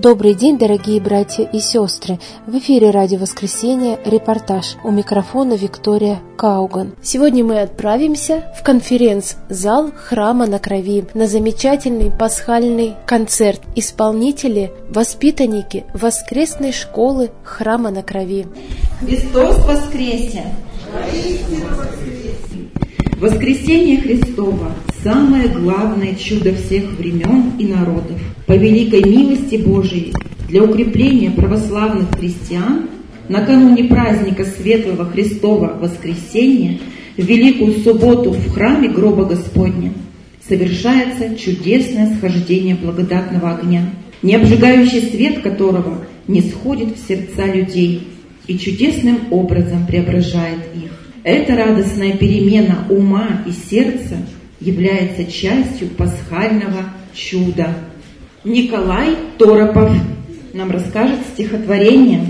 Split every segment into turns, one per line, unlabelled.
Добрый день, дорогие братья и сестры! В эфире «Радио Воскресенье», репортаж. У микрофона Виктория Кауган. Сегодня мы отправимся в конференц-зал Храма на Крови на замечательный пасхальный концерт. Исполнители – воспитанники воскресной школы Храма на Крови.
Христос воскресе! Воскресение Христово – самое главное чудо всех времен и народов. По великой милости Божией для укрепления православных христиан накануне праздника Светлого Христова Воскресения в Великую Субботу в храме Гроба Господня совершается чудесное схождение благодатного огня, необжигающий свет которого не сходит в сердца людей и чудесным образом преображает их. Эта радостная перемена ума и сердца является частью пасхального чуда. Николай Торопов нам расскажет стихотворение.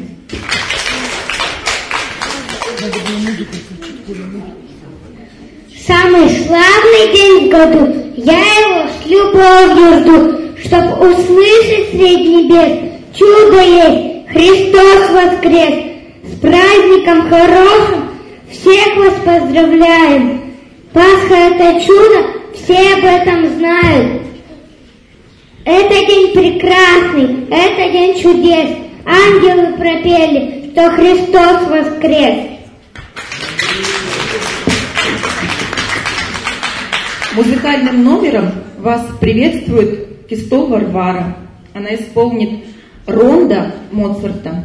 Самый славный день в году, я его с любовью жду, чтоб услышать средь небес, чудо есть, Христос воскрес. С праздником хорошим всех вас поздравляем. Пасха — это чудо, все об этом знают. Это день прекрасный, это день чудес. Ангелы пропели, что Христос воскрес.
Музыкальным номером вас приветствует Кистова Варвара. Она исполнит рондо Моцарта.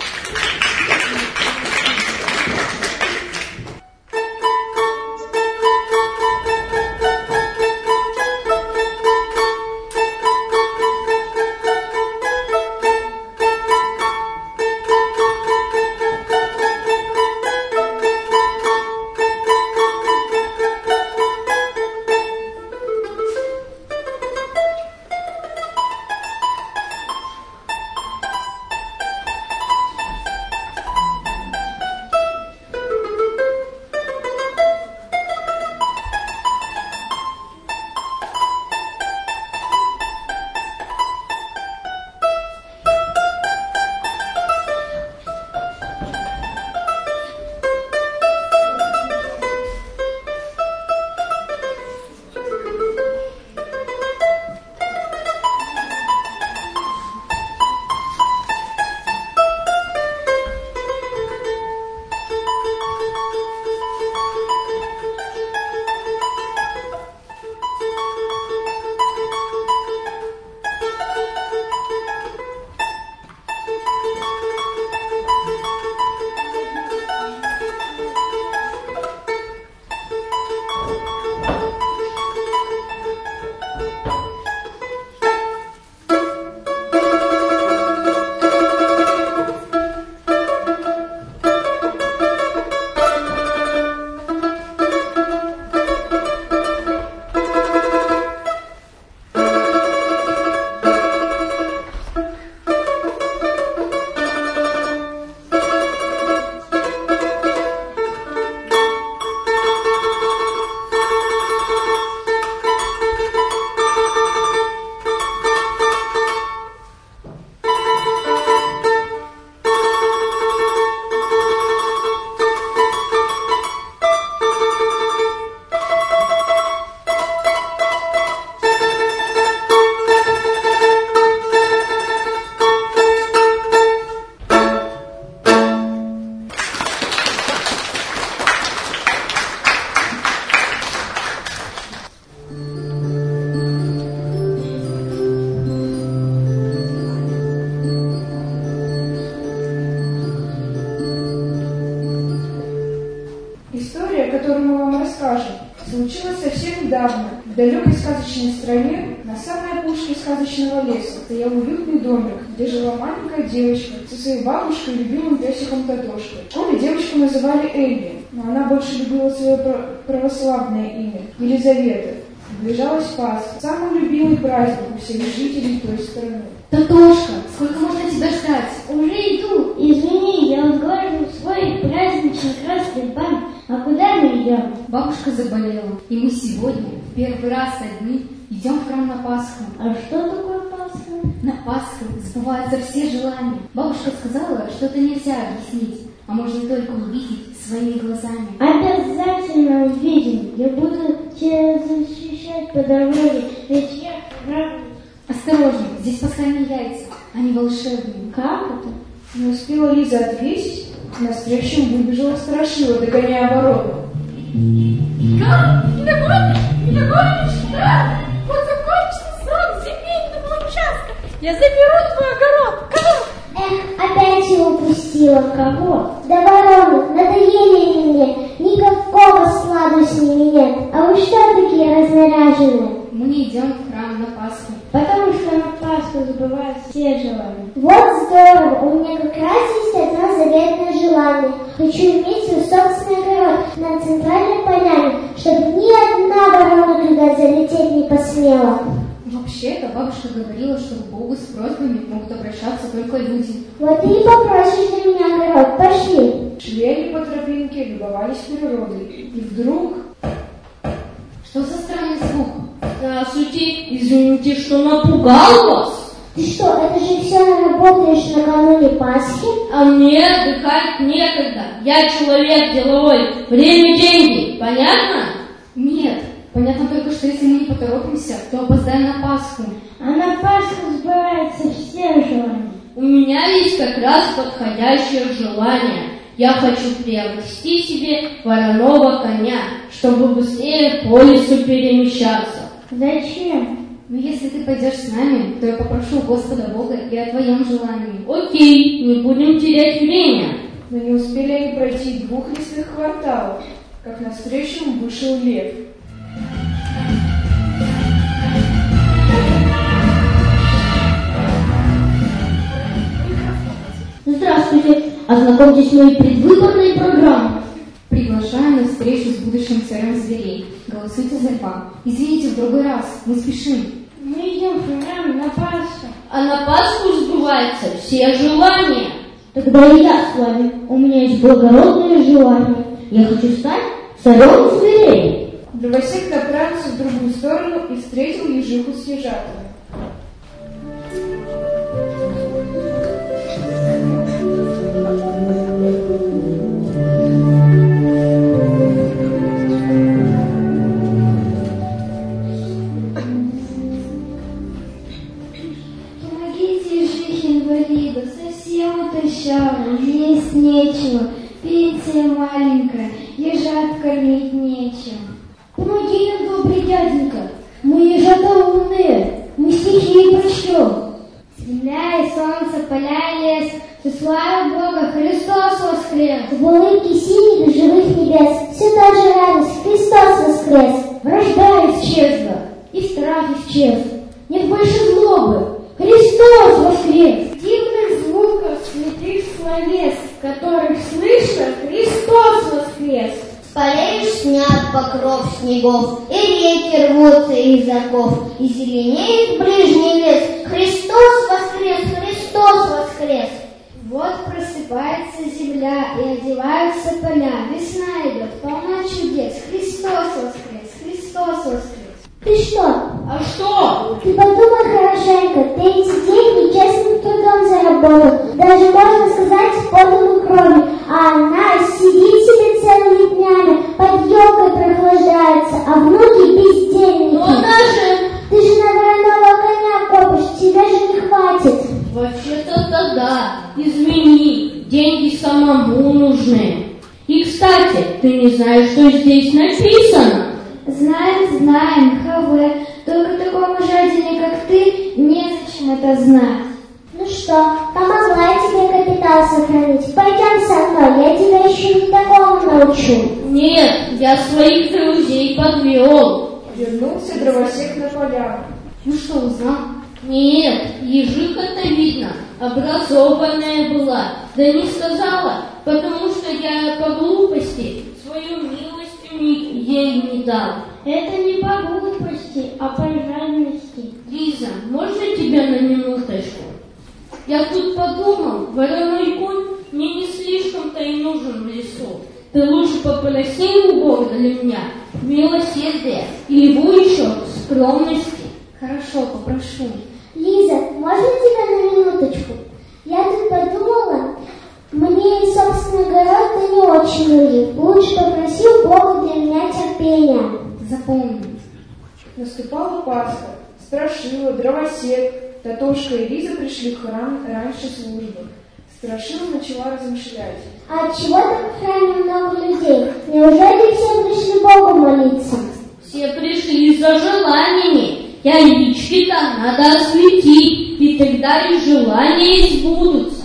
Случилось совсем недавно. В далекой сказочной стране, на самой опушке сказочного леса, стоял уютный домик, где жила маленькая девочка со своей бабушкой и любимым песиком Татошкой. В школе девочку называли Элли, но она больше любила свое православное имя – Елизавета. Приближалась Пасха, самый любимый праздник у всех жителей той страны.
Татошка, сколько можно тебя ждать?
Уже иду. Извини, я отгораживаю свой праздничный красный банк. А куда мы идем?
Бабушка заболела, и мы сегодня в первый раз одни идем в храм на Пасху.
А что такое Пасха?
На Пасху сбываются все желания. Бабушка сказала, что это нельзя объяснить, а можно только увидеть своими глазами.
Обязательно увидим. Я буду тебя защищать по дороге, ведь я рада.
Осторожно, здесь пасхальные яйца, они волшебные.
Как это?
Не успела Лиза ответить, навстречу выбежала Страшила, догоняя ворону.
Как? Не догонишь? Да? Вот закончится срок земельного участка. Я заберу твой огород. Кого?
Опять его упустила. Кого? Да вороны, надоели мне. Никакого сладу с ними нет. А вы что такие разнаряженные?
Мы идем в храм на Пасху.
Потому что на Пасху сбываются все желания. Вот здорово, у меня как раз есть одно заветное желание. Хочу иметь свой собственный огород на центральной поляне, чтобы ни одна ворона туда залететь не посмела.
Вообще-то бабушка говорила, что к Богу с просьбами могут обращаться только люди.
Вот ты и попросишь для меня огород, пошли.
Шли они по тропинке, любовались природой. И вдруг...
Что за странный звук?
Здравствуйте, извините, что напугал вас.
Ты что, это же все работаешь накануне Пасхи?
А мне отдыхать некогда. Я человек деловой. Время – деньги. Понятно?
Нет, понятно только, что если мы не поторопимся, то опоздаем на Пасху.
А на Пасху сбываются все желания.
У меня есть как раз подходящее желание. Я хочу приобрести себе вороного коня, чтобы быстрее по лесу перемещаться.
Зачем?
Но если ты пойдешь с нами, то я попрошу Господа Бога и о твоем желании.
Окей, не будем терять время.
Но не успели они пройти 2 лесных кварталов, как навстречу им вышел лев.
Здравствуйте, ознакомьтесь с моей предвыборной программой.
Приглашаю на встречу с будущим царем зверей. Голосуйте за льва. Извините, в другой раз. Мы спешим.
Мы идем в храм на Пасху.
А на Пасху сбываются все желания.
Тогда и я с вами. У меня есть благородное желание. Я хочу стать царем зверей.
Дровосек направился в другую сторону и встретил ежиху с ежатами.
Есть нечего, пенсия маленькая, ежат кормить нечем. Помоги нам, добрый дяденька, мы ежата умные, мы стихи прочтем. Земля и солнце, поля и лес, все слава Бога, Христос воскрес. В улыбке синих живых небес, все та же радость, Христос воскрес. Вражда исчезла, и страх исчез, нет больше злобы, Христос воскрес. Дивных звуков, святых словес, которых слышно, Христос воскрес.
С полей снят покров снегов, и реки рвутся из оков, и зеленеет ближний лес. Христос воскрес, Христос воскрес.
Вот просыпается земля, и одеваются поля. Весна идет, полна чудес. Христос воскрес, Христос воскрес. Ты что?
А что?
Ты подумай хорошенько, ты эти деньги честным трудом заработал, даже можно сказать с потом и кровью, а она сидит себе целыми днями, под елкой прохлаждается, а внуки бездельники.
Но она же...
Ты же на вороного коня копишь, тебе же не хватит.
Вообще-то да. Извини, деньги самому нужны. И, кстати, ты не знаешь, что здесь написано?
Знаем, ХВ. Только такому жадине, как ты, незачем это знать. Ну что, помогла я тебе капитал сохранить? Пойдем со мной, я тебя еще не такому научу.
Нет, я своих друзей подвел.
Вернулся дровосек на поляну.
Ну что, узнал?
Нет, ежиха-то видно, образованная была. Да не сказала, потому что я по глупости свою милость ей не дал.
Это не по глупости, а по жадности.
Лиза, можно тебя на минуточку? Я тут подумал, вороной конь мне не слишком-то и нужен в лесу. Ты лучше попроси у Бога для меня милосердия и его еще скромности.
Хорошо, попрошу.
Лиза, можно тебя Мне, собственно говоря, это не очень нужен. Лучше попроси у Бога для меня терпения.
Запомни.
Наступала Пасха. Страшила, Дровосек, Татошка и Лиза пришли в храм раньше службы. Страшила начала размышлять.
А отчего так в храме много людей? Неужели все пришли Богу молиться?
Все пришли за желаниями. Яички там надо осветить, и тогда и желания избудутся.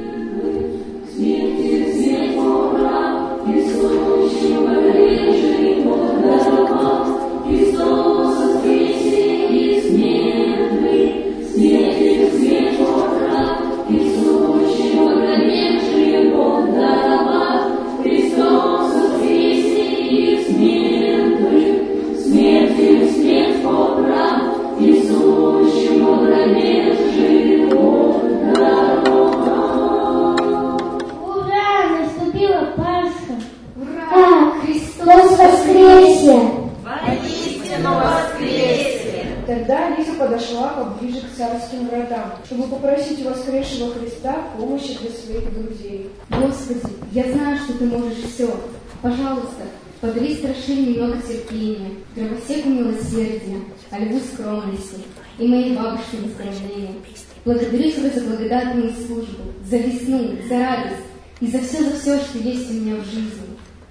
Тогда Лиза подошла поближе к царским вратам, чтобы попросить у воскресшего Христа помощи для своих друзей.
Господи, я знаю, что Ты можешь все. Пожалуйста, подари Страшиле немного терпения, Дровосеку милосердия, а Льву скромности и моей бабушке наставления. Благодарю Тебя за благодатную службу, за весну, за радость и за все, что есть у меня в жизни.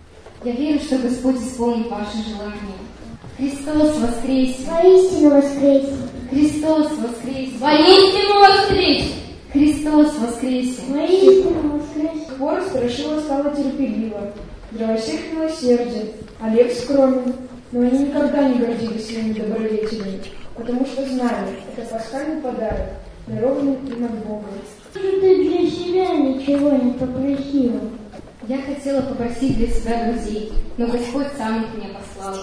Я верю, что Господь исполнит ваши желания. Христос воскресе!
Воистину воскресе!
Христос воскресе!
Воистину воскресе!
Христос воскресе!
Воистину воскресе!
Хвора Страшила стала терпелива, Дровосек милосерден, а Лев скромен, но они никогда не гордились своими добродетелями, потому что знали, это пасхальный подарок, дарованный им от Бога.
Что же ты для себя ничего не попросила?
Я хотела попросить для себя друзей, но Господь сам их мне послал.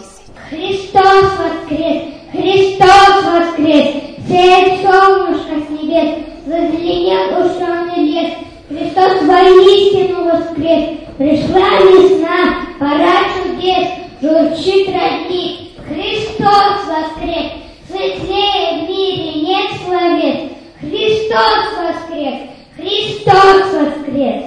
Христос воскрес! Христос воскрес! Сеет солнышко с небес, зазеленел ушёный лес. Христос воистину воскрес! Пришла весна, пора чудес, журчит родник. Христос воскрес! Светлее в мире нет словес. Христос воскрес! Христос воскрес!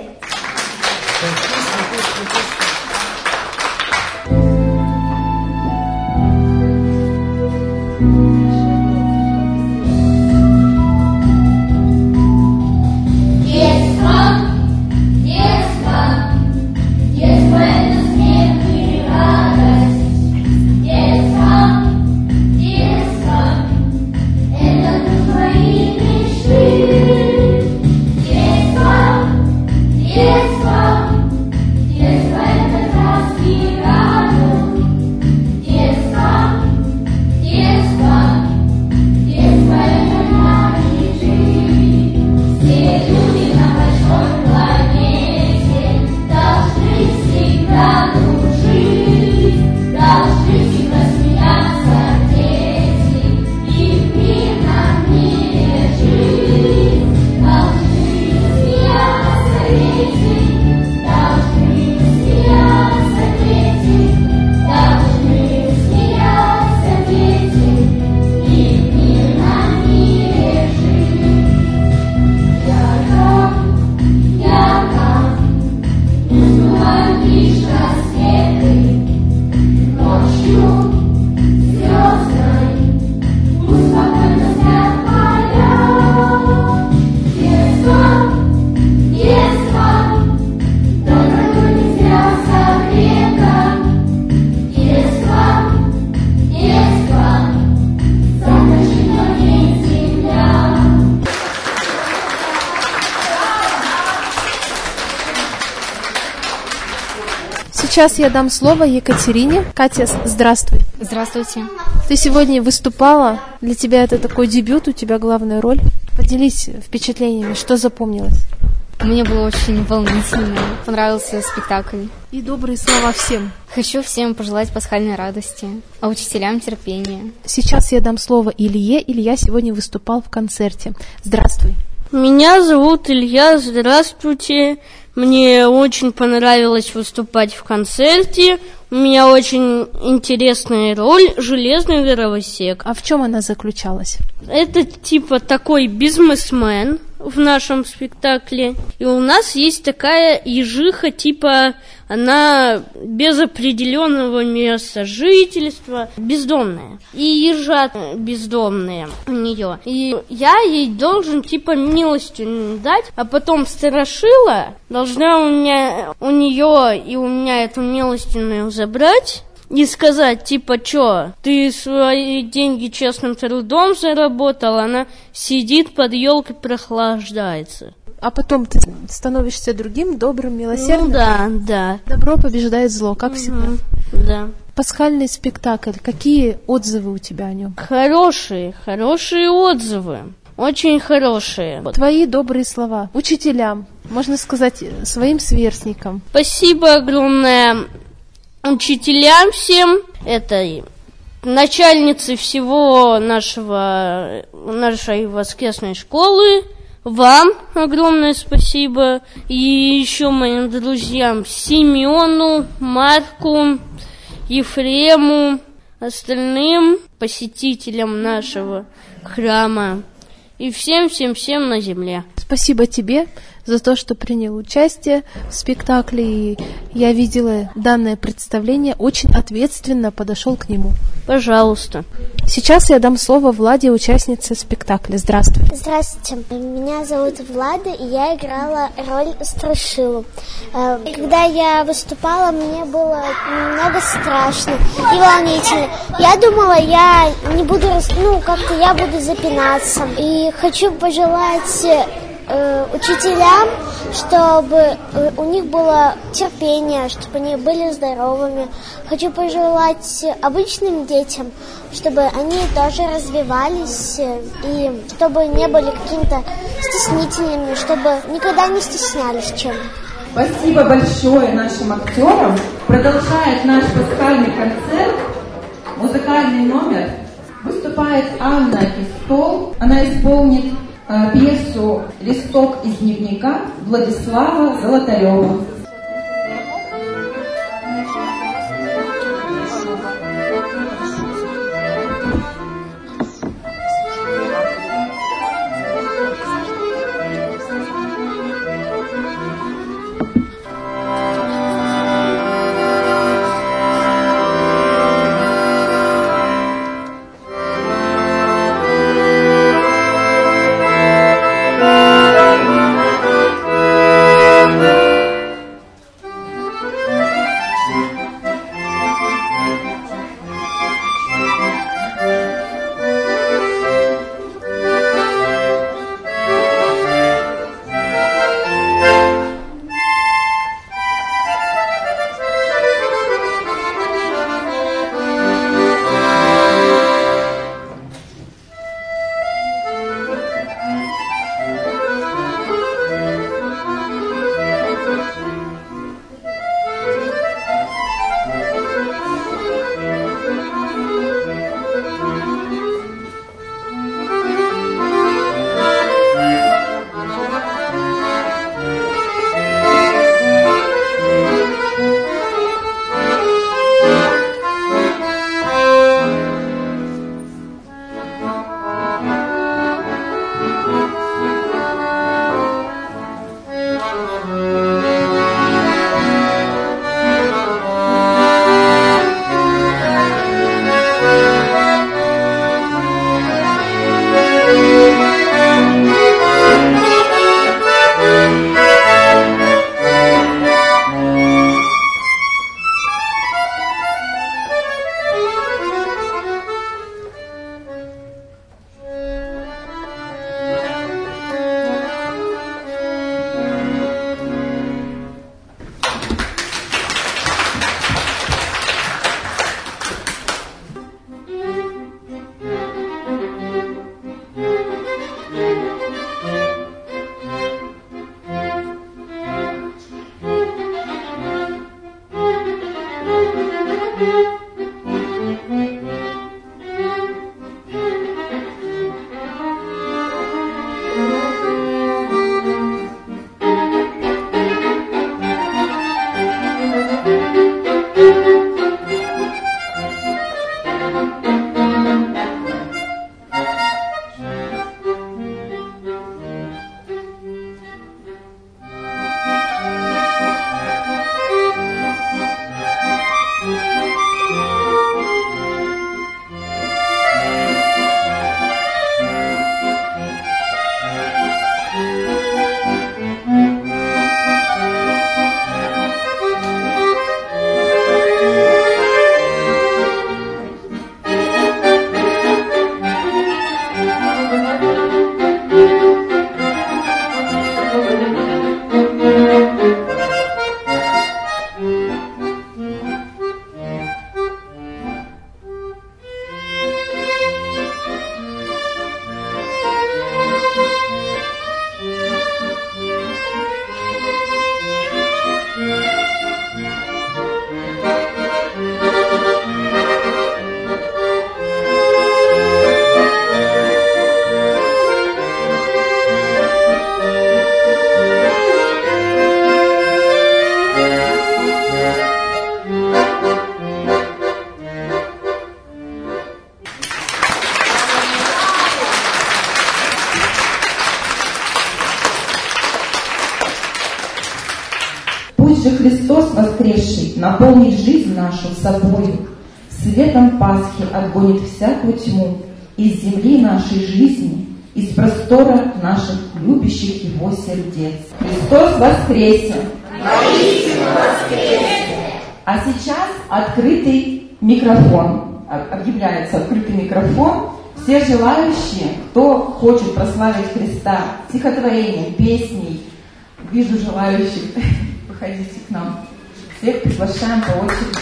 Сейчас я дам слово Екатерине. Катя, здравствуй.
Здравствуйте.
Ты сегодня выступала. Для тебя это такой дебют, у тебя главная роль. Поделись впечатлениями, что запомнилось?
Мне было очень волнительно. Понравился спектакль.
И добрые слова всем.
Хочу всем пожелать пасхальной радости, а учителям терпения.
Сейчас я дам слово Илье. Илья сегодня выступал в концерте. Здравствуй.
Меня зовут Илья. Здравствуйте. Мне очень понравилось выступать в концерте. У меня очень интересная роль — железный дровосек.
А в чем она заключалась?
Это типа такой бизнесмен, в нашем спектакле. И у нас есть такая ежиха, типа она без определенного места жительства, бездомная. И ежат бездомные у нее. И я ей должен типа милостью дать, а потом Страшила должна у нее и у меня эту милостиную забрать. И сказать, типа, чё, ты свои деньги честным трудом заработал, она сидит под елкой, прохлаждается.
А потом ты становишься другим, добрым, милосердным?
Ну да.
Добро побеждает зло, как всегда.
Да.
Пасхальный спектакль, какие отзывы у тебя о нем?
Хорошие отзывы. Очень хорошие.
Твои добрые слова учителям, можно сказать, своим сверстникам.
Спасибо огромное учителям всем, это начальнице всего нашей воскресной школы, вам огромное спасибо, и еще моим друзьям Семену, Марку, Ефрему, остальным посетителям нашего храма и всем на земле.
Спасибо тебе за то, что принял участие в спектакле, и я видела данное представление, очень ответственно подошел к нему.
Пожалуйста.
Сейчас я дам слово Владе, участнице спектакля. Здравствуй.
Здравствуйте. Меня зовут Влада, и я играла роль Страшилу. Когда я выступала, мне было немного страшно и волнительно. Я думала, я не буду, как-то я буду запинаться. И хочу пожелать учителям, чтобы у них было терпение, чтобы они были здоровыми. Хочу пожелать обычным детям, чтобы они тоже развивались и чтобы не были какими-то стеснительными, чтобы никогда не стеснялись чем.
Спасибо большое нашим актерам. Продолжает наш пасхальный концерт, музыкальный номер. Выступает Анна Пистол. Она исполнит пьесу «Листок из дневника» Владислава Золотарева. Христос воскресший наполнит жизнь нашу собою, светом Пасхи отгонит всякую тьму из земли нашей жизни, из простора наших любящих Его сердец. Христос воскресе!
Воистину воскресе!
А сейчас открытый микрофон. Объявляется открытый микрофон. Все желающие, кто хочет прославить Христа стихотворением, песней, вижу желающих, выходите к нам. Всех приглашаем по очереди.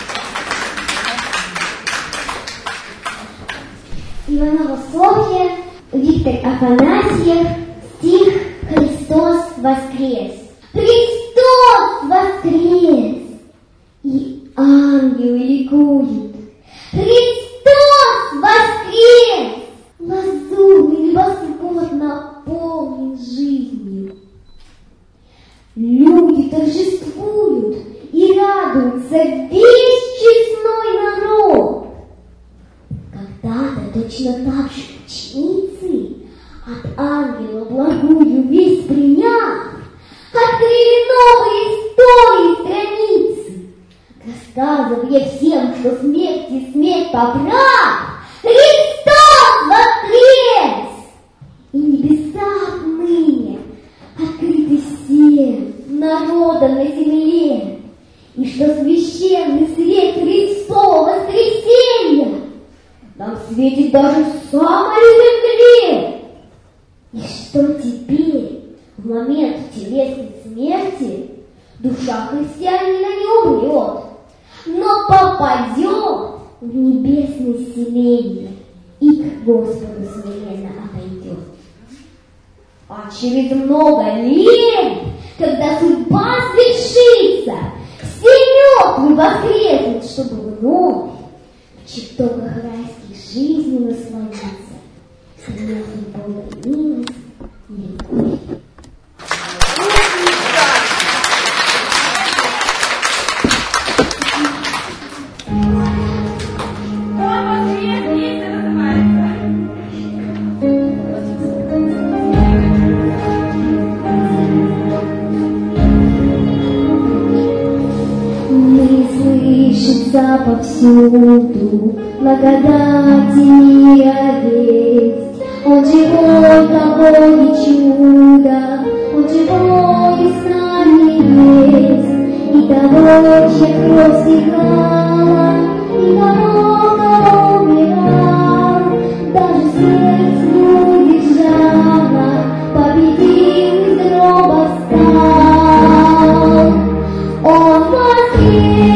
Иванова Софья, Виктор Афанасьев, стих «Христос воскрес». Христос воскрес! И ангелы ликуют. Христос воскрес! Лазурный небосвод наполнен жизнью. Люди торжествуют и радуются, весь честной народ. Когда-то точно так же ученицы, от ангела благую весть приняв, открыли новые истории страницы, рассказывая всем, что смерти смерть поправ, Христос воскрес! И небеса отныне открыты всем народам на земле, и что священный свет Христова воскресенья нам светит даже в самой земле. И что теперь, в момент телесной смерти, душа христианина не умрет, но попадет в небесное селение и к Господу смиренно отойдет. А через много лет, когда судьба свершится, все мертвые воскреснут, чтобы вновь в чертогах райских жизни насладиться, средним Бога милость и любовь. Слышится повсюду благодати мира весть. Он живой, того и чудо, он живой и с нами есть. И того, чья кровь стекала, и того, кого умирал, даже смерть не удержала, победил из гроба встал. Он воскрес!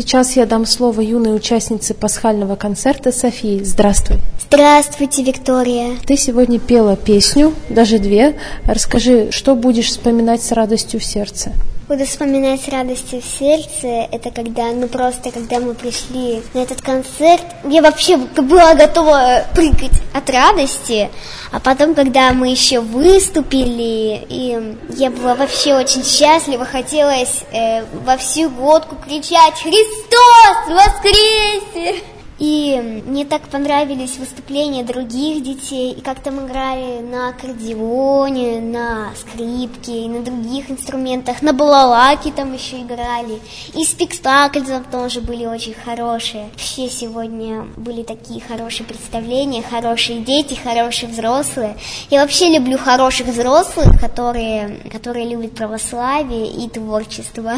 сейчас я дам слово юной участнице пасхального концерта Софии. Здравствуй.
Здравствуйте, Виктория.
Ты сегодня пела песню, даже две. Расскажи, что будешь вспоминать с радостью в сердце?
Буду вспоминать с радостью в сердце. Это когда мы пришли на этот концерт, я вообще была готова прыгать от радости. А потом, когда мы еще выступили, и я была вообще очень счастлива, хотелось во всю глотку кричать «Христос воскресе!». И мне так понравились выступления других детей, и как-то мы играли на аккордеоне, на скрипке, и на других инструментах, на балалайке там еще играли, и спектакли там тоже были очень хорошие. Все сегодня были такие хорошие представления, хорошие дети, хорошие взрослые. Я вообще люблю хороших взрослых, которые любят православие и творчество.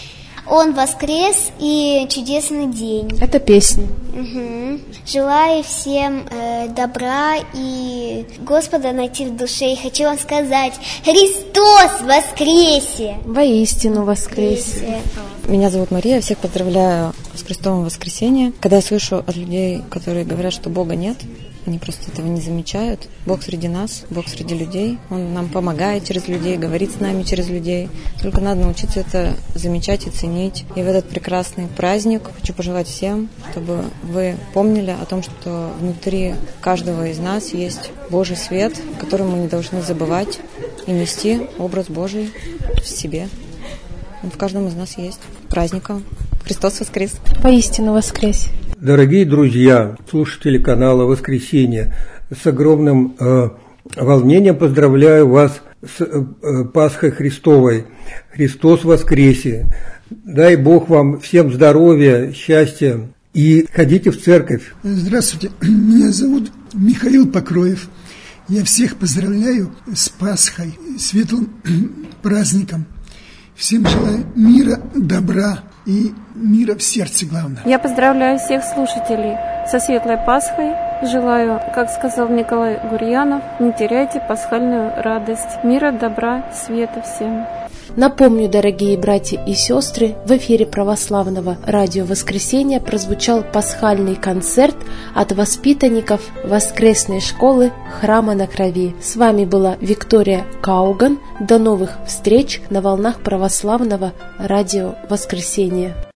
Он воскрес, и чудесный день.
Это песня.
Угу. Желаю всем добра и Господа найти в душе. И хочу вам сказать: Христос воскресе!
Воистину воскресе!
Меня зовут Мария, всех поздравляю с Христовым воскресением. Когда я слышу от людей, которые говорят, что Бога нет, они просто этого не замечают. Бог среди нас, Бог среди людей. Он нам помогает через людей, говорит с нами через людей. Только надо научиться это замечать и ценить. И в этот прекрасный праздник хочу пожелать всем, чтобы вы помнили о том, что внутри каждого из нас есть Божий свет, который мы не должны забывать и нести образ Божий в себе. Он в каждом из нас есть. Праздником! Христос воскрес!
Воистину воскрес!
Дорогие друзья, слушатели канала «Воскресенье», с огромным волнением поздравляю вас с Пасхой Христовой. Христос воскресе! Дай Бог вам всем здоровья, счастья и ходите в церковь.
Здравствуйте, меня зовут Михаил Покроев. Я всех поздравляю с Пасхой, светлым праздником. Всем желаю мира, добра и мира в сердце, главное.
Я поздравляю всех слушателей со Светлой Пасхой. Желаю, как сказал Николай Гурьянов, не теряйте пасхальную радость. Мира, добра, света всем.
Напомню, дорогие братья и сестры, в эфире православного радио «Воскресенье» прозвучал пасхальный концерт от воспитанников воскресной школы «Храма на Крови». С вами была Виктория Кауган. До новых встреч на волнах православного радио «Воскресенье».